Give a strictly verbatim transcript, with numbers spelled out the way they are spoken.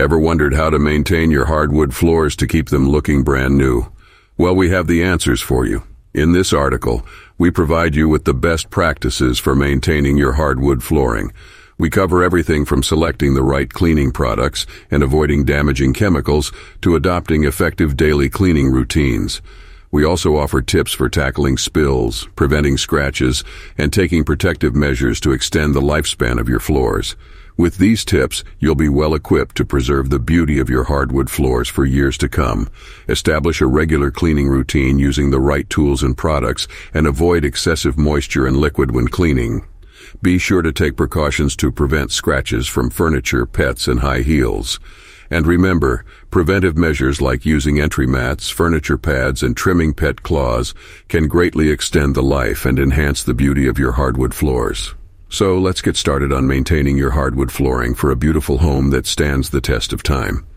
Ever wondered how to maintain your hardwood floors to keep them looking brand new? Well, we have the answers for you. In this article, we provide you with the best practices for maintaining your hardwood flooring. We cover everything from selecting the right cleaning products and avoiding damaging chemicals to adopting effective daily cleaning routines. We also offer tips for tackling spills, preventing scratches, and taking protective measures to extend the lifespan of your floors. With these tips, you'll be well equipped to preserve the beauty of your hardwood floors for years to come. Establish a regular cleaning routine using the right tools and products, and avoid excessive moisture and liquid when cleaning. Be sure to take precautions to prevent scratches from furniture, pets, and high heels. And remember, preventive measures like using entry mats, furniture pads, and trimming pet claws can greatly extend the life and enhance the beauty of your hardwood floors. So let's get started on maintaining your hardwood flooring for a beautiful home that stands the test of time.